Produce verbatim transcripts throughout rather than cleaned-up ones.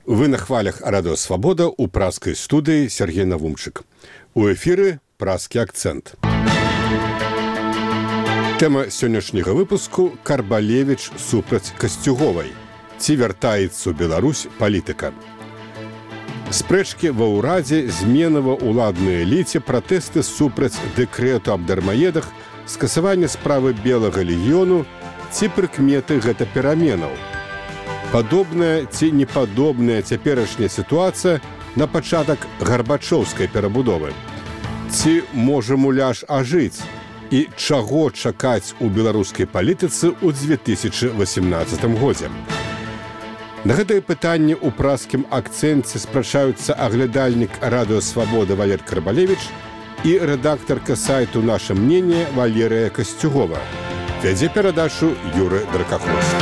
Вы на хвалях Радио Свобода у пражской студии Сергей Навумчик. У эфиры «Пражский акцент». Тема сённяшняга выпуску – Карбалевич супраць Касцюговай. Ці вяртаецца ў Беларусь палітыка. Спрэчкі ва ўрадзе, змены ва ўладнай эліце, пратэсты супраць дэкрэту аб дармаедах, скасаванне справы Белага легіёну ці прыкметы гэта пераменаў. Падобная ці непадобная цяперашняя сітуацыя на пачатак гарбачоўскай перабудовы. Ці можа муляж ажыць? І чаго чакаць у беларускай палітыцы ў дзве тысячы васемнаццатым годзе? На гэтае пытанне ў пражскім акцэнце спрачаюцца аглядальнік Радыё Свабода Валер Карбалевич і рэдактарка сайту «Наше мнение» Валерыя Касцюгова. Вядзе перадачу Юры Дракахвост.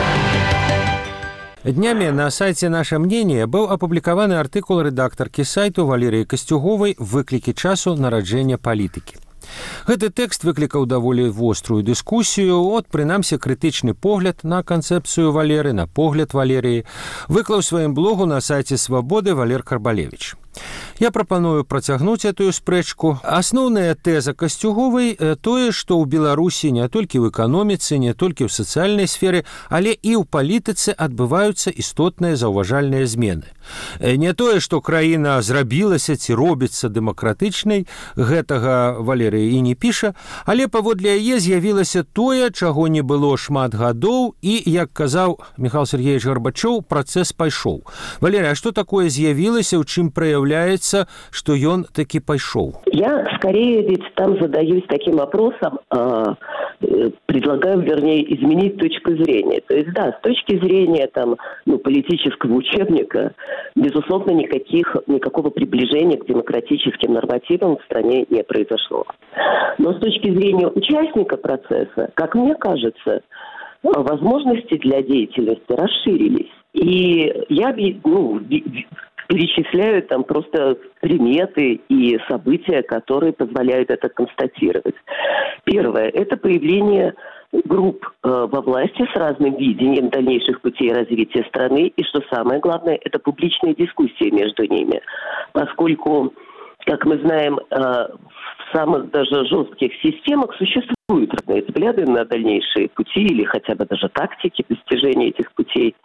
Днями на сайте «Наше мнение» был опубликован артикул редакторки сайту Валерии Костюговой «Выклики часу нараджэння палітыкі». Гэты тэкст выклікаў даволі вострую дыскусію, от прынамсі крытычны погляд на канцэпцыю Валеры, на погляд Валерыі, выклаў сваім блогу на сайце «Свабоды» Валер Карбалевич. Я прапаную працягнуць этую спрэчку. Асноўная тэза Касцюговай тое, што ў Беларусі не толькі ў эканоміцы, не толькі ў сацыяльнай сферы, але і ў палітыцы адбываюцца істотныя заўважальныя змены. Не тое, што краіна зрабілася ці робіцца дэмакратычнай, гэтага Валерыя і не піша, але паводле яе з'явілася тое, чаго не было шмат гадоў, і, як казаў Михаил Сергеевич Горбачёў, працэс пайшоў. Валерия, а што такое з'явілася, у чым праяўляецца, что он таки пошел? Я скорее ведь там задаюсь таким вопросом, э, предлагаю, вернее, изменить точку зрения. То есть, да, с точки зрения там, ну, политического учебника, безусловно, никаких, никакого приближения к демократическим нормативам в стране не произошло. Но с точки зрения участника процесса, как мне кажется, возможности для деятельности расширились. И я, ну, перечисляю там просто приметы и события, которые позволяют это констатировать. Первое – это появление групп э, во власти с разным видением дальнейших путей развития страны. И, что самое главное, это публичные дискуссии между ними. Поскольку, как мы знаем, э, в самых даже жестких системах существуют разные взгляды на дальнейшие пути или хотя бы даже тактики достижения этих путей.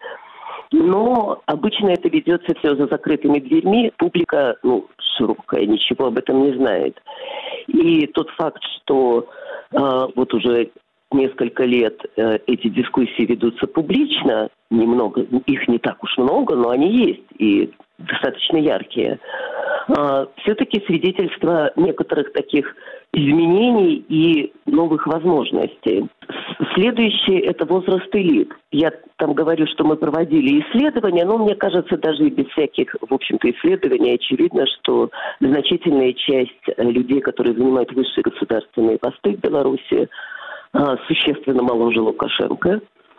Но обычно это ведется все за закрытыми дверьми. Публика, ну, широкая, ничего об этом не знает. И тот факт, что э, вот уже несколько лет э, эти дискуссии ведутся публично, немного, их не так уж много, но они есть и достаточно яркие, э, все-таки свидетельство некоторых таких изменений и новых возможностей. Следующее – это возраст элит. Я там говорю, что мы проводили исследования, но мне кажется, даже и без всяких, в общем-то, исследований очевидно, что значительная часть людей, которые занимают высшие государственные посты в Беларуси, существенно моложе Лукашенко.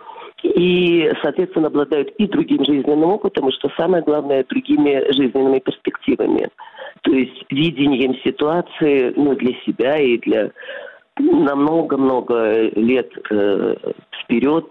И, соответственно, обладают и другим жизненным опытом, и, что самое главное, другими жизненными перспективами. То есть видением ситуации, ну, для себя и для на много-много лет э, вперед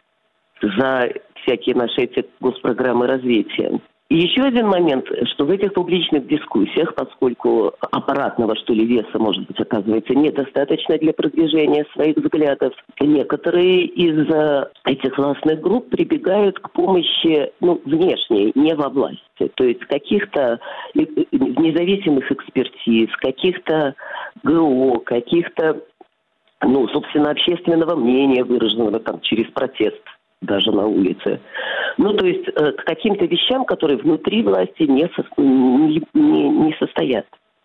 за всякие наши эти госпрограммы развития. И еще один момент, что в этих публичных дискуссиях, поскольку аппаратного, что ли, веса, может быть, оказывается недостаточно для продвижения своих взглядов, некоторые из этих властных групп прибегают к помощи, ну, внешней, не во власти. То есть каких-то независимых экспертиз, каких-то ГО, каких-то, ну, собственно, общественного мнения, выраженного там через протест даже на улице. Ну, то есть э, к каким-то вещам, которые внутри власти не, со, не, не, не состоят.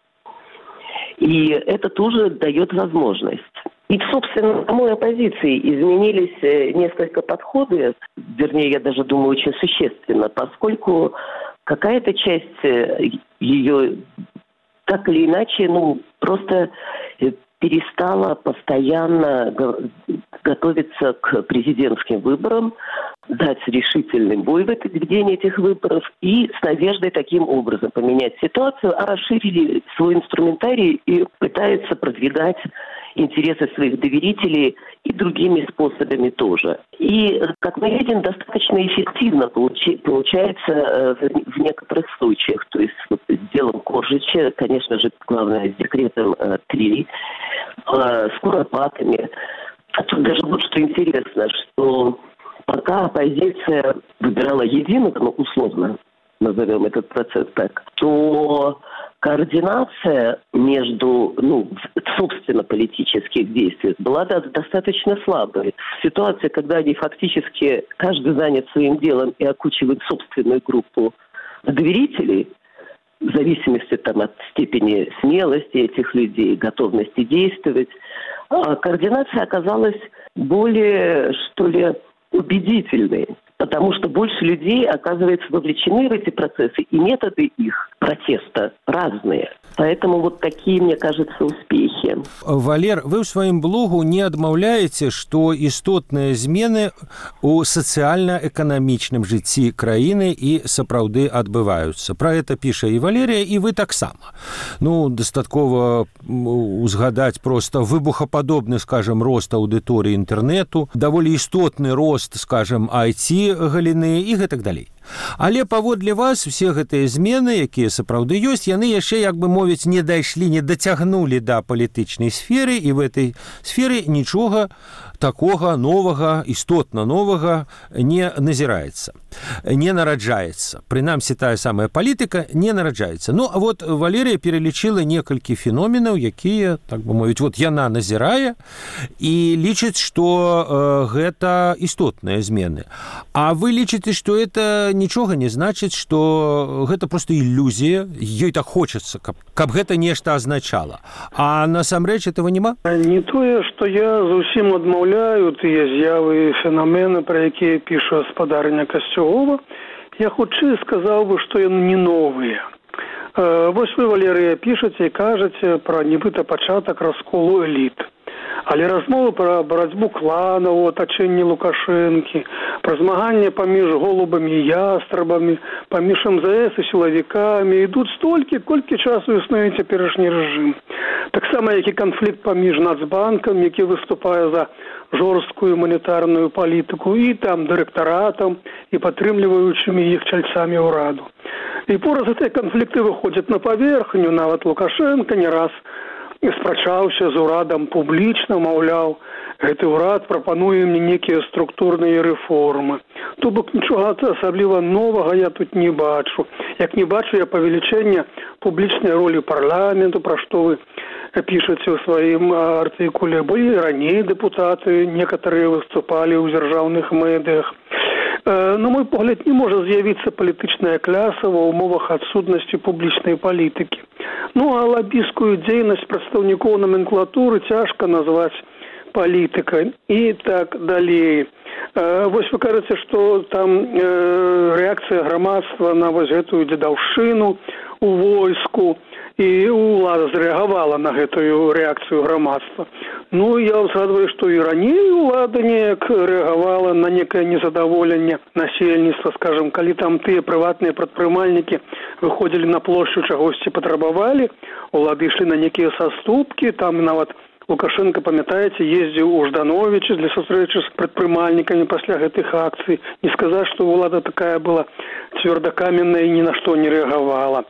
И это тоже дает возможность. И, собственно, в самой оппозиции изменились несколько подходы, вернее, я даже думаю, очень существенно, поскольку какая-то часть ее так или иначе, ну, просто перестала постоянно готовиться к президентским выборам, дать решительный бой в ведении этих выборов и с надеждой таким образом поменять ситуацию, а расширили свой инструментарий и пытаются продвигать интересы своих доверителей и другими способами тоже. И, как мы видим, достаточно эффективно получи, получается в некоторых случаях. То есть вот, с делом Коржича, конечно же, главное, с декретом три, с Куропатками. А тут даже вот что интересно, что пока оппозиция выбирала единого, ну, условно назовем этот процесс так, то координация между, ну, собственно, политических действий была достаточно слабой. В ситуации, когда они фактически каждый занят своим делом и окучивает собственную группу доверителей, в зависимости там, от степени смелости этих людей, готовности действовать, координация оказалась более, что ли, убедительной, потому что больше людей, оказывается, вовлечены в эти процессы, и методы их протеста разные. Поэтому вот такие, мне кажется, успехи. Валер, вы ў сваім блогу не адмаўляеце, што істотныя змены ў сацыяльна-эканамічным жыцці краіны і сапраўды адбываюцца. Пра гэта піша і Валерія, і вы таксама. Ну, дастаткова узгадаць проста выбухападобны, скажем, рост аўдыторыі інтэрнэту, даволі істотны рост, скажем, ай ти-галіны і гэтак далей. Але паводле вас усе гэтыя змены, якія сапраўды ёсць, яны яшчэ, як бы мовіць, не дайшлі, не дацягнулі да палітычнай сферы, і в этой сферы нічога такога новага, істотна новага не назіраецца, не нараджаецца. Прынамсі, тая самая палітыка не нараджаецца. Ну, а вот Валерія пералічыла некалькі феноменаў, якія, так бы мовіць, вот яна назірае і лічыць, што э, гэта істотныя змены. А вы лічыце, што это нічога не значыць, што гэта проста ілюзія, ёй так хочацца, каб, каб гэта нешта азначала. А насамрэч этого няма? Не тое, што я зусім адмаўляю тыя з'явы і феномены, пра якія піша гаспадарыня Касцюгова, я хутчэй сказаў бы, што яны не новыя. Э, вось вы, Валерыя, пішаце і кажаце пра нібыта пачатак расколу эліт. Але размовы пра барацьбу кланаў у атачэнні Лукашэнкі, пра змаганне паміж голубамі і ястрабамі, паміж эм зэ эс і сілавікамі ідуць столькі, колькі часу існуе цяперашні рэжым. Таксама, як і канфлікт паміж Нацбанкам, які выступае за жорсткую манетарную палітыку, і там дырэктаратам, і падтрымліваючымі іх чальцамі ўраду. І пораз гэтыя канфлікты выходзяць на паверхню, нават Лукашенко не раз спрачаўся з урадам публічна, маўляў, гэты ўрад прапануе мне некія структурныя рэформы. То бок нічога асабліва новага я тут не бачу. Як не бачу я павелічэння публічнай ролі парламенту, пра што вы пішаце ў сваім артыкуле. Былі раней дэпутаты, некаторыя выступалі ў дзяржаўных медыях. На мой погляд, не можа з'явіцца палітычная кляса ва ўмовах адсутнасці публічнай палітыкі. Ну, а лабійскую дзейнасць прадстаўнікоў номенклатуры цяжка назваць палітыкай і так далей. Вось вы кажаце, што там рэакцыя грамадства на вось гэтую дзедаўшчыну у войску, і ўлада зрэагавала на гэтую рэакцыю грамадства. Ну, я згадваю, што і раней ўлада неяк рэагавала на некае незадаволенне насельніцтва, скажам, калі там тыя прыватныя прадпрымальнікі выходзілі на плошчу, чагосьці патрабавалі, улады ішлі на некія саступкі, там нават Лукашенко, памятаеце, ездзіў у Ждановіча для сустрэчы з прадпрымальнікамі пасля гэтых акцый. Не сказаць, што ўлада такая была цвёрдакаменная і ні на што не рэагавала.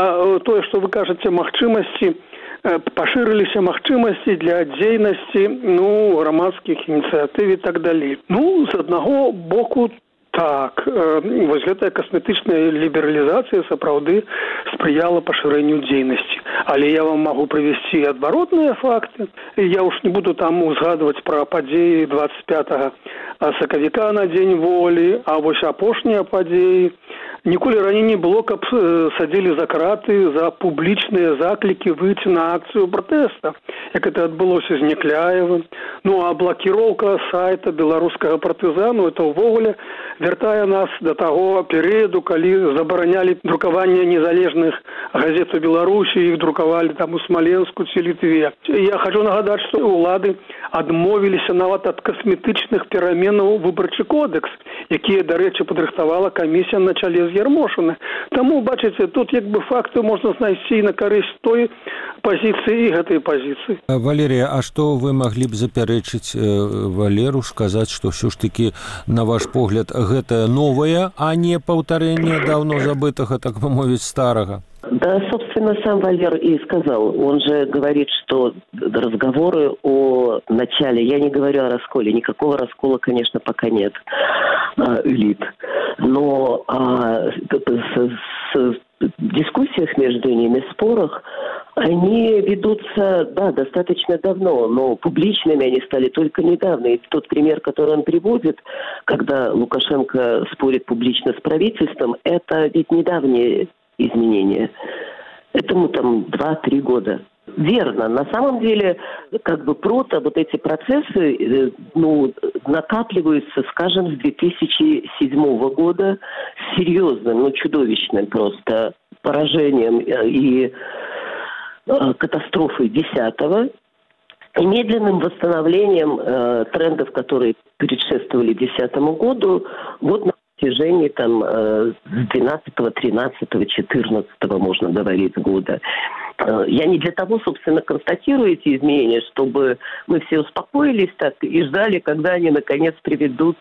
А тое, што вы кажаце, магчымасці, пашырыліся магчымасці для дзейнасці, ну, грамадскіх ініцыятыў і так далей. Ну, з аднаго боку, так, вось гэтая касметычная лібералізацыя сапраўды спрыяла пашырэнню дзейнасці. Але я вам магу прывесці адваротныя факты. Я уж не буду там узгадваць пра падзеі двадцать пятага сакавіка на дзень волі, а вось апошнія падзеі. Ніколі раней не было, каб садзілі за краты за публічныя заклікі выйти на акцыю пратэста, як это адбылося з Някляевым. Ну а блокировка сайта беларускага партызану это ўвогуле вяртае нас до таго перыяду, калі забаранялі друкаванне незалежных газет у Беларусі, іх друкавалі там у Смаленску ці Літве. Я хочу нагадаць, што ўлады адмовіліся нават ад касметычных пераменаў выбарчы кодекс, якія, дарэчы, падрыхтавала камісія на чале з Ярмошына. Таму, бачыце, тут як бы факты можна знайсці на карысць той пазіцыі і гэтай пазіцыі. Валерія, а што вы маглі б запярэчыць Валеру, сказаць, што ўсё ж такі, на ваш погляд, гэта новае, а не паўтарэнне даўно забытага, так бы мовіць, старага? Да, собственно, сам Валер и сказал. Он же говорит, что разговоры о начале, я не говорю о расколе, никакого раскола, конечно, пока нет, элит. Но а, с, с, дискуссиях между ними, спорах, они ведутся, да, достаточно давно, но публичными они стали только недавно. И тот пример, который он приводит, когда Лукашенко спорит публично с правительством, это ведь недавние изменения. Этому там два-три года. Верно. На самом деле, как бы прото, вот эти процессы, ну, накапливаются, скажем, с две тысячи седьмого года с серьезным, ну, чудовищным просто поражением и э, катастрофой десятого и медленным восстановлением э, трендов, которые предшествовали десятому году, вот на протяжении там с двенадцатого, тринадцатого, четырнадцатого, можно говорить, года. Я не для того, собственно, констатирую эти изменения, чтобы мы все успокоились так и ждали, когда они, наконец, приведут,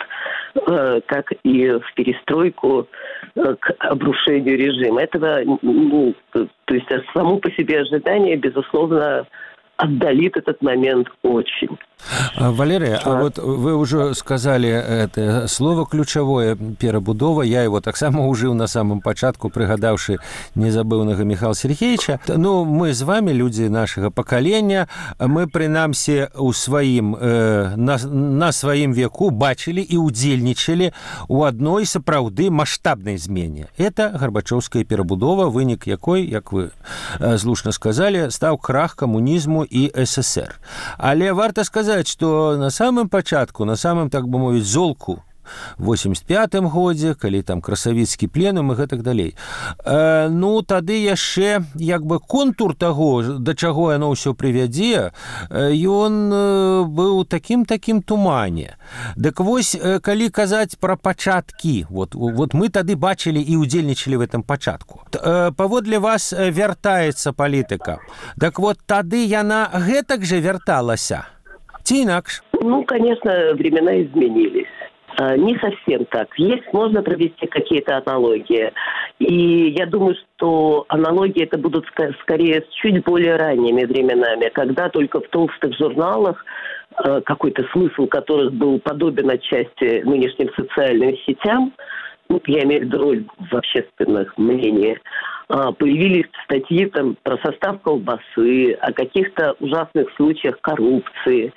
как и в перестройку, к обрушению режима. Этого, ну, то есть само по себе ожидание, безусловно, отдалит этот момент очень. Валерия, а вот вы уже сказали это слово ключевое перабудова, я его так само ужил на самом початку, пригадавши незабывного Михаила Сергеевича. Ну, мы с вами, люди нашего поколения, мы принамсі у своим, э, на, на своим веку бачили и удзельничали у одной сапраўды масштабной змене. Это Горбачевская перабудова, вынік якой, як вы э, слушно сказали, стал крах коммунизму и СССР. Але варто сказать, что на самом початку, на самом, так бы мовіць, золку восемьдесят пятым годзе, калі там красавіцкі пленум і гэтак далей. Э, ну, тады яшчэ як бы контур таго, да чаго яно ўсё прывядзе, ён э, быў такім-такім тумане. Дык вось, э, калі казаць пра пачаткі, вот, вот мы тады бачылі і удзельнічалі в этом пачатку. Э, паводле вас вяртаецца палітыка. Дык вот тады яна гэтак жа вярталася. Ці інакш? Ну, конечно, времена изменились. Не совсем так. Есть, можно провести какие-то аналогии. И я думаю, что аналогии это будут скорее с чуть более ранними временами, когда только в толстых журналах, какой-то смысл которых был подобен отчасти нынешним социальным сетям, ну, я имею в виду роль в общественных мнениях, появились статьи там про состав колбасы, о каких-то ужасных случаях коррупции,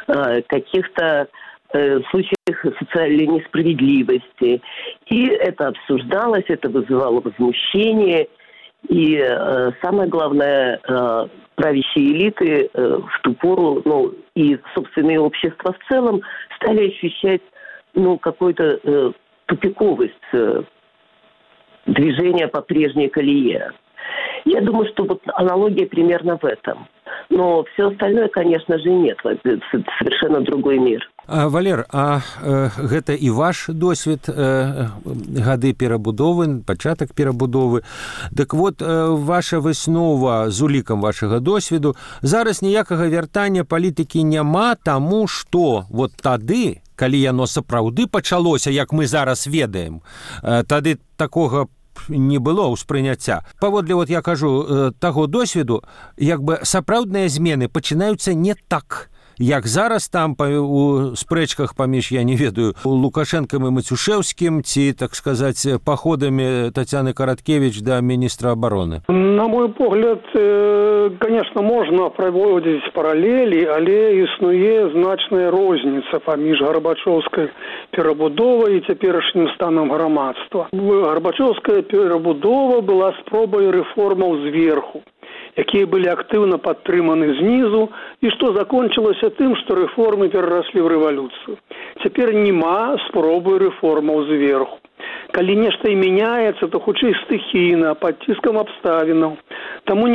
каких-то э, случаях социальной несправедливости. И это обсуждалось, это вызывало возмущение. И э, самое главное, э, правящие элиты э, в ту пору, ну, и собственное общество в целом стали ощущать, ну, какую-то э, тупиковость э, движения по прежней колее. Я думаю, что вот аналогия примерно в этом. Но все остальное, конечно же, нет. Это совершенно другой мир. А, Валер, а э, гэта і ваш досвед э, гады перабудовы, пачатак перабудовы. Дык вот, э, ваша выснова з улікам вашага досведу. Зараз ніякага вяртання палітыкі няма, таму што вот тады, калі яно сапраўды пачалося, як мы зараз ведаем, э, тады такога не было ўспрыняцця. Паводле, вот я кажу, таго досведу, як бы сапраўдныя змены пачынаюцца не так, як зараз там у спрэчках паміж, я не ведаю, Лукашэнкам і Мацюшэўскім, ці, так сказаць, паходамі Тацяны Караткевіч да міністра обороны. На мой погляд, конечно, можна праводзіць паралелі, але існуе значная розніца паміж Гарбачоўскай перабудовай і цяперашнім станам грамадства. Гарбачоўская перабудова была спробай рэформаў зверху. якія былі актыўна падтрыманы знізу, і што закончылася тым, што рэформы перараслі ў рэвалюцыю. Цяпер няма спробы рэформаў зверху. Калі нешта і мяняецца, то хутчэй стыхійна, пад ціскам абставінаў. Таму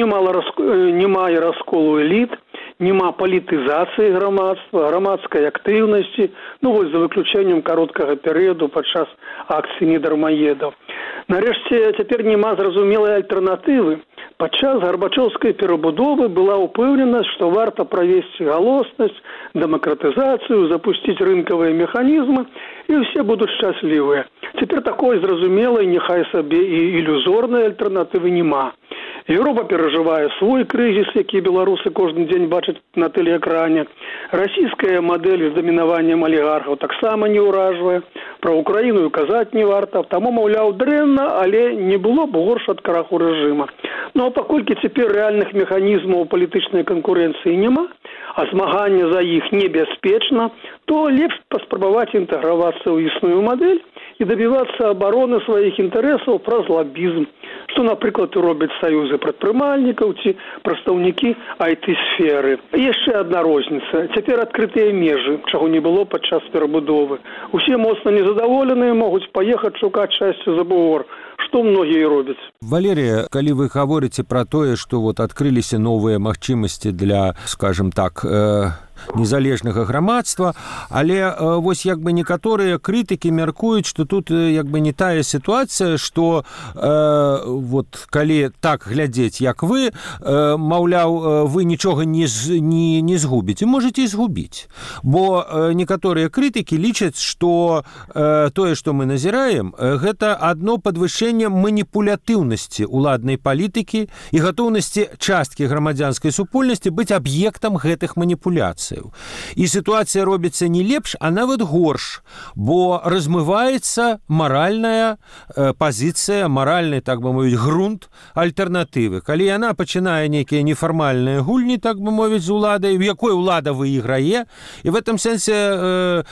немає расколу эліт, няма палітызацыі грамадства, грамадскай актыўнасці, ну вось за выключэннем кароткага перыяду падчас акцый недармаедаў. Нарэшце, цяпер няма зразумелай альтэрнатывы. Падчас гарбачоўскай перабудовы была ўпэўненасць, што варта правесці галоснасць, дэмакратызацыю, запусціць рынкавыя механізмы, і ўсе будуць шчаслівыя. Цяпер такой зразумелай, няхай сабе і ілюзорнай альтэрнатывы няма. Еўропа перажывае свой крызіс, які беларусы кожны дзень бачаць на тэлеэкране. Расійская мадэль з дамінаваннем алігархаў таксама не ўражвае. Пра Украіну і казаць не варта. Таму, маўляў, дрэнна, але не было б горш ад краху рэжыма. Ну, а паколькі цяпер рэальных механізмаў палітычнай канкурэнцыі няма, а змаганне за іх небяспечна, то лепш паспрабаваць інтэгравацца ў існую мадэль і дабівацца абароны сваіх інтарэсаў праз лабізм, што, напрыклад, робяць саюзы прадпрымальнікаў ці прадстаўнікі ай ти-сферы. Яшчэ адна розніца. Цяпер адкрытыя межы, чаго не было падчас перабудовы. Усе моцна незадаволеныя могуць паехаць шукаць шчасце за бугор, што многія робяць. Валерія, калі вы гаворыце пра тое, што вот адкрыліся новыя магчымасці для, скажем так, э... незалежнага грамадства, але э, вось як бы некаторыя крытыкі мяркуюць, што тут э, як бы не тая сітуацыя, што э, вот калі так глядзець, як вы, э, маўляў, э, вы нічога не, не, не згубіце, можаце і згубіць. Бо э, некаторыя крытыкі лічаць, што э, тое, што мы назіраем, э, гэта адно падвышэнне маніпулятыўнасці ўладнай палітыкі і гатоўнасці часткі грамадзянскай супольнасці быць аб'ектам гэтых маніпуляцый. І сітуацыя робіцца не лепш, а нават горш, бо размываецца маральная э, пазіцыя, маральны, так бы мовіць, грунт альтэрнатывы. Калі яна пачынае нейкія нефармальныя гульні, так бы мовіць, з уладай, в якой улада выйграе, і в этом сэнсе, э,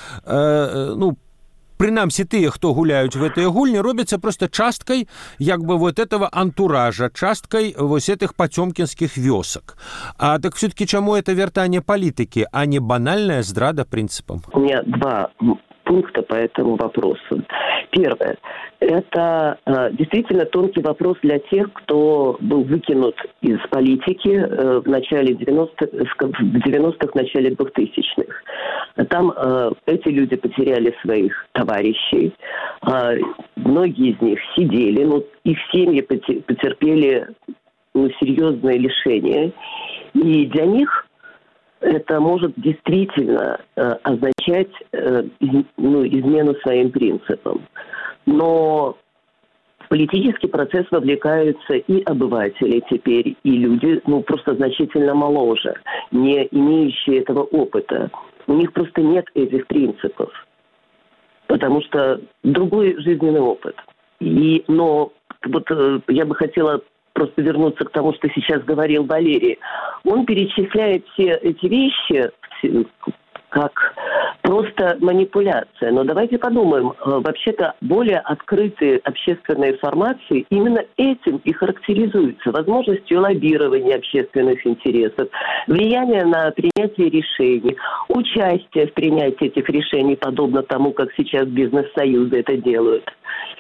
э, ну, прынамсі тыя, хто гуляюць в гэтыя гульні, робяцца проста часткай як бы вот этого антуража, часткай вось этих пацёмкінскіх вёсак. А так все-таки чаму это вяртанне палітыкі, а не банальная здрада прынцыпам? У меня два пункта по этому вопросу. Первое. Это э, действительно тонкий вопрос для тех, кто был выкинут из политики э, в начале девяностых, в девяностых, в начале двухтысячных. Там э, эти люди потеряли своих товарищей. Э, многие из них сидели, но их семьи потерпели ну, серьезные лишения. И для них это может действительно э, означать э, из, ну, измену своим принципам. Но в политический процесс вовлекаются и обыватели теперь, и люди, ну, просто значительно моложе, не имеющие этого опыта. У них просто нет этих принципов, потому что другой жизненный опыт. И, но вот э, я бы хотела просто вернуться к тому, что сейчас говорил Валерий. Он перечисляет все эти вещи как просто манипуляция. Но давайте подумаем, вообще-то более открытые общественные формации именно этим и характеризуются. Возможностью лоббирования общественных интересов, влияние на принятие решений, участие в принятии этих решений, подобно тому, как сейчас бизнес-союзы это делают.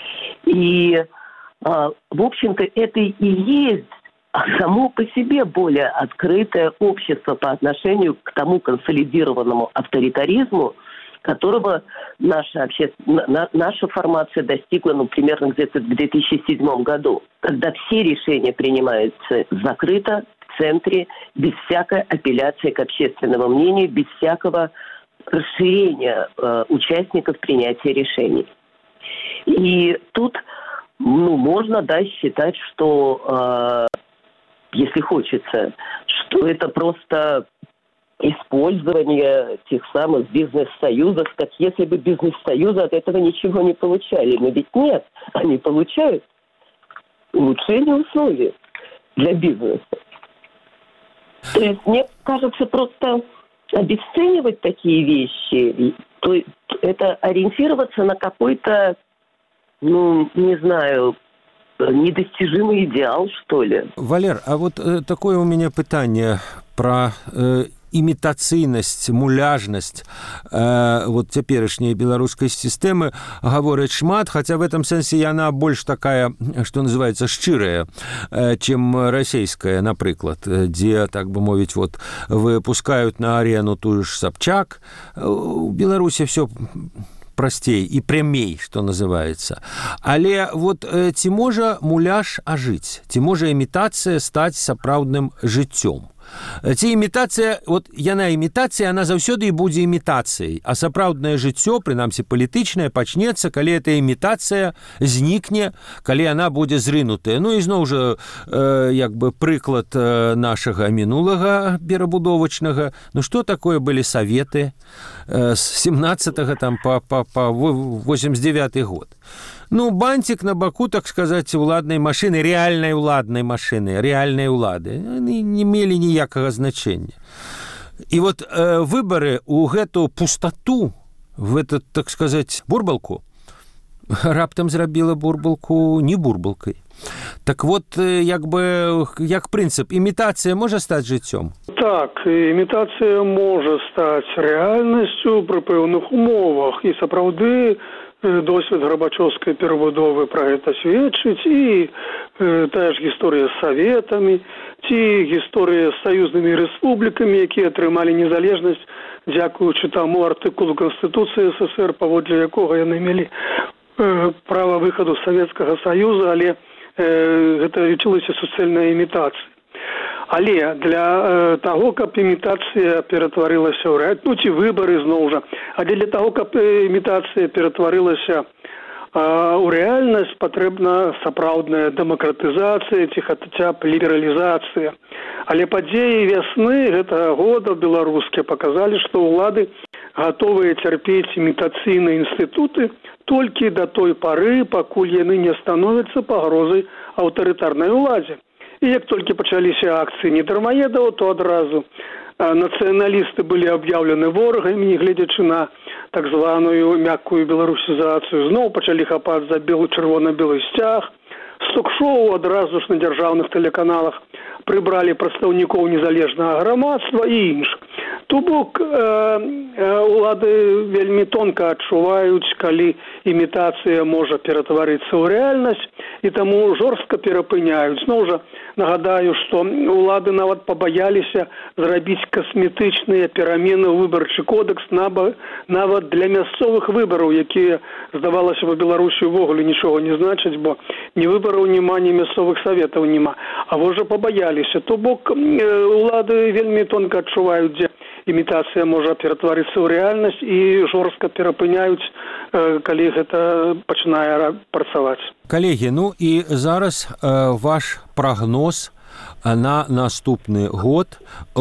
И в общем-то, это и есть само по себе более открытое общество по отношению к тому консолидированному авторитаризму, которого наша, обще... наша формация достигла, ну, примерно где-то в две тысячи седьмом году, когда все решения принимаются закрыто, в центре, без всякой апелляции к общественному мнению, без всякого расширения э, участников принятия решений. И тут ну, можно, да, считать, что, э, если хочется, что это просто использование тех самых бизнес-союзов, как если бы бизнес-союзы от этого ничего не получали. Но ведь нет, они получают улучшение условий для бизнеса. То есть, мне кажется, просто обесценивать такие вещи, то это ориентироваться на какой-то, ну, не знаю, недостижимый идеал, что ли. Валер, а вот э, такое у меня пытание про э, імітацыйнасць, муляжнасць э, вот цяперашняй беларускай сістэмы гавораць шмат, хаця в этом сэнсе яна больш такая, што называется, шчырая, э, чым расійская, напрыклад, дзе, так бы мовіць, вот выпускаюць на арену тую ж Собчак. У Беларусі все прасцей і прямей, што называецца. Але вот э, ці можа муляж ажыць? Ці можа імітацыя стаць сапраўдным жыццём? Ці імітацыя, вот яна імітацыя, она заўсёды і будзе імітацыяй, а сапраўднае жыццё, прынамсі палітычнае, пачнецца, калі эта імітацыя знікне, калі яна будзе зрынутая. Ну і зноў жа, э, як бы прыклад э, нашага мінулага перабудовачнага. Ну што такое былі саветы э, з семнадцатага там па, па, па восемьдесят девятый год? Ну, бантик на боку, так сказать, уладнай машины, реальной уладнай машины, реальной улады, они не мелі ніякага значення. І вот э, выборы у гэту пустоту, в этот, так сказать, бурбалку, раптам зрабіла бурбалку не бурбалкой. Так вот, як бы, як прынцып, імітацыя можа стаць жыццём? Так, імітацыя можа стаць рэальнасцю пры пэўных умовах, і сапраўды досвед Горбачёўскай перабудовы пра гэта сведчыць, і э, тая ж гісторыя з саветамі, ці гісторыя з саюзнымі рэспублікамі, якія атрымалі незалежнасць дзякуючы таму артыкулу Канстытуцыі СССР, паводле якога яны мелі э, права выхаду з Савецкага Саюза, але э, гэта лічылася суцэльнай імітацыяй. Але для э, таго, каб імітацыя ператварылася ў рэальнасць, ну ці выбары зноў жа, але для таго, каб імітацыя ператварылася э, ў рэальнасць, патрэбна сапраўдная дэмакратызацыя ці хаця б лібералізацыя. Але падзеі вясны гэтага года беларускія паказалі, што ўлады гатовыя цярпець імітацыйныя інстытуты толькі да той пары, пакуль яны не становяцца пагрозай аўтарытарнай уладзе. І як толькі пачаліся акцыі недармаедаў, то адразу нацыяналісты былі аб'яўлены ворагамі, нягледзячы на так званую мяккую беларусізацыю. Зноў пачалі хапаць за белы чырвона-белы сцяг. З ток-шоу адразу ж на дзяржаўных тэлеканалах прыбралі прадстаўнікоў незалежнага грамадства і іншых. То бок, э, э, улады вельмі тонка адчуваюць, калі імітацыя можа ператварыцца ў рэальнасць, і таму жорстка перапыняюць. Зноў жа нагадаю, што улады нават пабаяліся зрабіць касметычныя перамены ў выбарчы кодекс нават для мясцовых выбараў, якія, здавалася бы, Беларусі ўвогуле нічога не значаць, бо ні выбараў няма, ні мясцовых саветаў няма. А вось жа пабаяліся. То бок, улады вельмі тонка адчуваюць, дзе імітацыя можа ператварыцца ў рэальнасць, і жорстка перапыняюць, калі гэта пачынае працаваць. Калегі, ну і зараз э, ваш прагноз на наступны год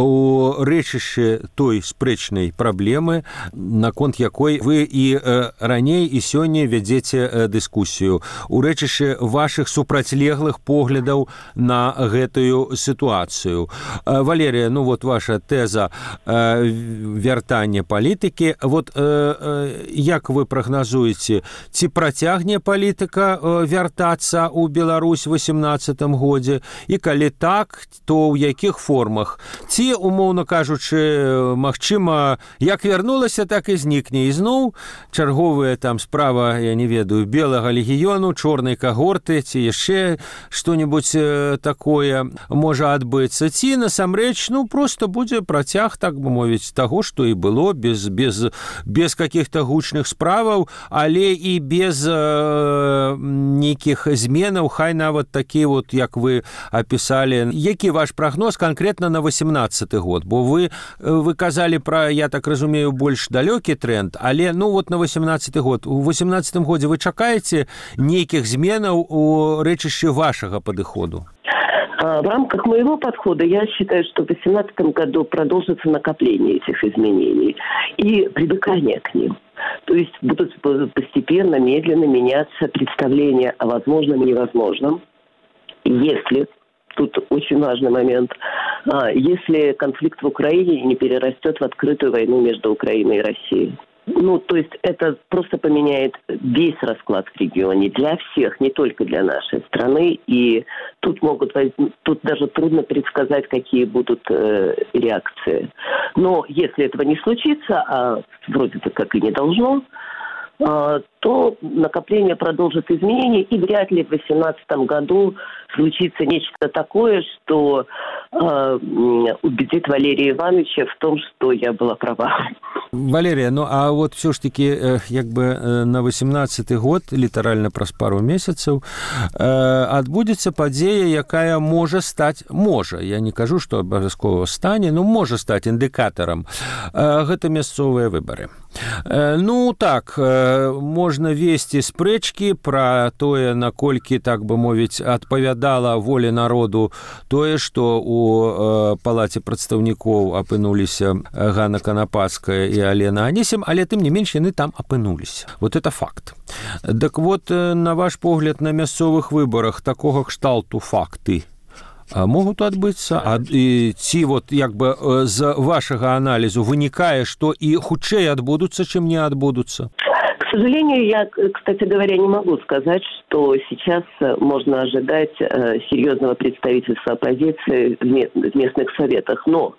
у рэчышчы той спрэчнай праблемы, наконт якой вы і э, раней і сёння вядзеце э, дыскусію, у рэчышчы вашых супрацьлеглых поглядаў на гэтую сітуацыю. Э, Валерія, ну вот ваша тэза э, вяртання палітыкі. Вот э, э, як вы прагназуеце, ці працягне палітыка э, вяртацца ў Беларусь у восемнадцатым годзе, і калі так, то ў якіх формах? Ці, умоўна кажучы, магчыма, як вярнулася, так і знікне. І зноў чарговая там справа, я не ведаю, белага легіёну, чорнай кагорты, ці яшчэ што-небудзь такое можа адбыцца. Ці, насамрэч, ну, проста будзе працяг, так бы мовіць, таго, што і было, без, без, без каких-то гучных справаў, але і без э, нейкіх зменаў, хай нават такі, вот, як вы опісалі. Які ваш прагноз канкрэтна на восемнадцаты год? Бо вы, вы казалі пра, я так разумею, больш далёкі тренд, але ну вот на восемнадцаты год. У восемнадцатым годзе вы чакаеце нейкіх зменаў у рэчышчы вашага падыходу? В рамках моего подхода я считаю, что в две тысячи восемнадцатом году продолжится накопление этих изменений и привыкание к ним. То есть будут постепенно, медленно меняться представления о возможном и невозможном, если... Тут очень важный момент. А, если конфликт в Украине не перерастет в открытую войну между Украиной и Россией. ну, то есть это просто поменяет весь расклад в регионе для всех, не только для нашей страны. И тут могут воз... тут даже трудно предсказать, какие будут э, реакции. Но если этого не случится, а вроде бы как и не должно, э, то накопление продолжит изменения, и вряд ли в две тысячи восемнадцатом году случится нечто такое, что э, убедит Валерия Ивановича в том, что я была права. Валерия, ну а вот все ж таки як бы на восемнадцаты год, літаральна праз пару месяцаў, адбудзецца падзея, якая можа стаць, можа, я не кажу, што абавязкова стане, но можа стаць індыкатарам. Гэта мясцовыя выбары. Ну так, можна весці спрэчкі пра тое, наколькі, так бы мовіць, адпавядала волі народу тое, што у палаце прадстаўнікоў апынуліся Ганна Канапацкая і Алена Анісім, але тым не менш яны там апынуліся. Вот это факт. Так вот, на ваш погляд, на мясцовых выбарах такога кшталту факты могуць адбыцца? А, і, ці вот як бы з вашага аналізу вынікае, што і хутчэй адбудуцца, чым не адбудуцца? К сожалению, я, кстати говоря, не могу сказать, что сейчас можно ожидать серьезного представительства оппозиции в местных советах. Но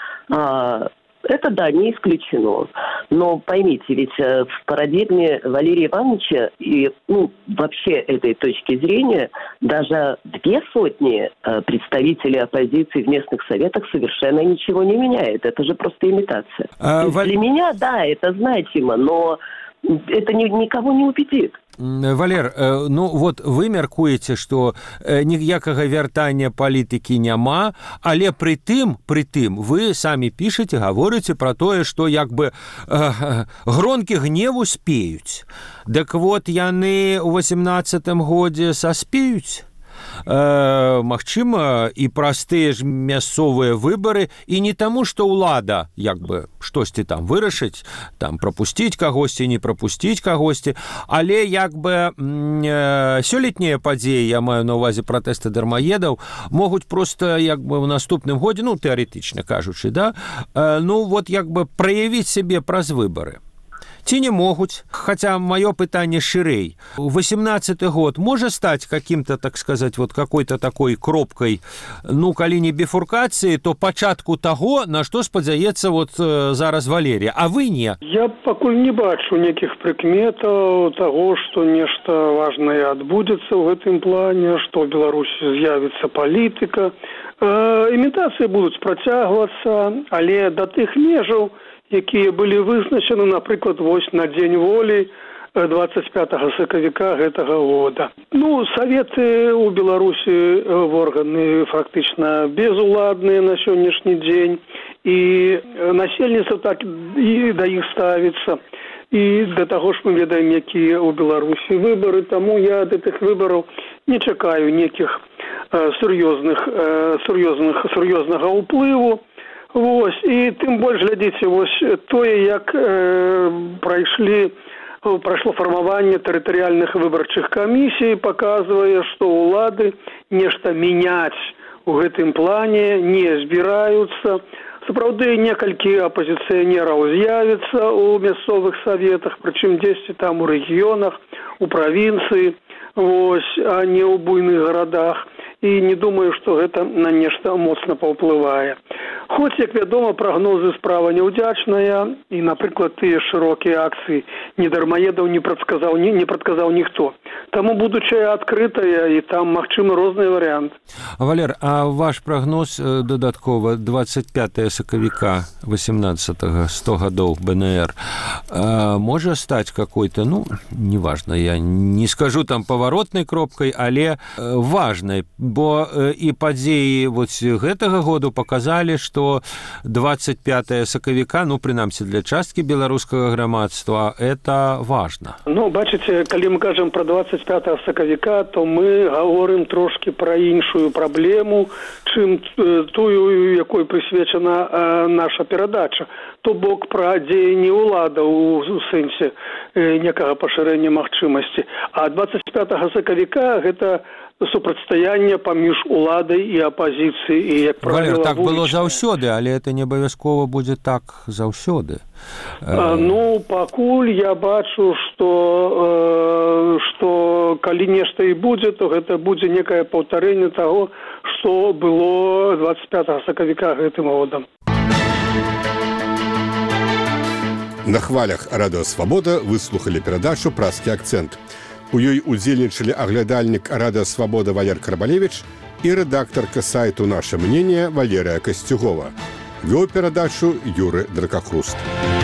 это, да, не исключено. Но поймите, ведь в парадигме Валерия Ивановича и, ну, вообще этой точки зрения даже две сотни представителей оппозиции в местных советах совершенно ничего не меняет. Это же просто имитация. А, Валь... Для меня, да, это значимо, но это ни, никого не убедит. Валер, ну вот вы мяркуеце, што ніякага вяртання палітыкі няма, але пры тым, пры тым вы самі пішаце, гаворыце пра тое, што як бы э, гронкі гневу спеюць. Дык вот яны ў восемнадцатым годзе саспеюць. Э, магчыма, і простыя ж мясцовыя выбары, і не таму, што ўлада як бы штосьці там вырашыць, там прапусціць кагосьці, не прапусціць кагосьці, але як бы э, сёлетнія падзеі, я маю на ўвазе пратэсты дармаедаў, могуць просто як бы ў наступным годзе, ну тэарэтычна кажучы, да, э, ну вот як бы праявіць сябе праз выбары. Ці не могуць, хотя маё пытанне шырэй. восемнадцаты год можа стаць каким-то, так сказать, вот какой-то такой кропкой, ну, калі не біфуркацыі, то пачатку таго, на што спадзяецца вот зараз Валерія, а вы не. Я пакуль не бачу нейкіх прыкметаў таго, што нешта важнае адбудзецца ў гэтым плане, што ў Беларусі з'явіцца палітыка. Э, імітацыі будуць працягвацца, але да тых межаў, якія былі вызначаны, напрыклад, вось на дзень волі двадцать пятого сакавіка гэтага года. Ну, саветы ў Беларусі органы фактычна безуладныя на сённяшні дзень, і насельніцтва так і да іх ставіцца. І да таго ж мы ведаем, якія ў Беларусі выбары, таму я ад гэтых выбараў не чакаю нейкіх сур'ёзных, сур'ёзных, сур'ёзнага ўплыву. Вось, і тым больш глядзіце, вось тое, як э, прайшлі, прайшло фармаванне тэрытарыяльных выбарчых камісій, паказвае, што ўлады нешта мяняць у гэтым плане не збіраюцца. Сапраўды, некалькі апазіцыянераў з'явіцца ў мясцовых саветах, прычым дзесьці там у рэгіёнах, у правінцыі, вось, а не ў буйных гарадах. І не думаю, што гэта на нешта моцна паўплывае. Хоць, як вядома, прагнозы справа няўдзячная, і, напрыклад, тыя шырокія акцыі недармаедаў не прадказаў, не, не прадказаў ніхто. Таму будучая адкрытая, і там магчымы розныя варыянты. Валер, а ваш прагноз дадаткова двадцать пятого сакавіка восемнадцатого, сто гадоў бэ эн ер, можа стаць какой-то, ну, неважно, я не скажу там паваротнай кропкай, але важнай, бо і падзеі вот гэтага году паказалі, што двадцать пятого сакавіка, ну, прынамсі для часткі беларускага грамадства, это важна. Ну, бачыце, калі мы кажам пра двадцать пятого сакавіка, то мы гаворым трошки пра іншую праблему, чым тую, якой прысвечана наша перадача. То бок пра дзеянні ўладаў у у сэнсе некага пашырэння магчымасці. А двадцать пятага сакавіка гэта супрацьстаянне паміж уладай і апазіцыяй, і як правіла, Валер, так вулічная. было заўсёды, але это не абавязкова будзе так заўсёды. А, ну, пакуль я бачу, што э, што калі нешта і будзе, то гэта будзе некае паўтарэнне таго, што было двадцать пятага сакавіка гэтым годам. На хвалях радыё «Свабода» выслухалі перадачу «Празкі акцэнт». У ёй удзельнічалі аглядальнік радыё «Свабода» Валер Карбалевіч і рэдактарка сайту «Наше мнение» Валерыя Касцюгова. Вёў перадачу Юры Дракахруст.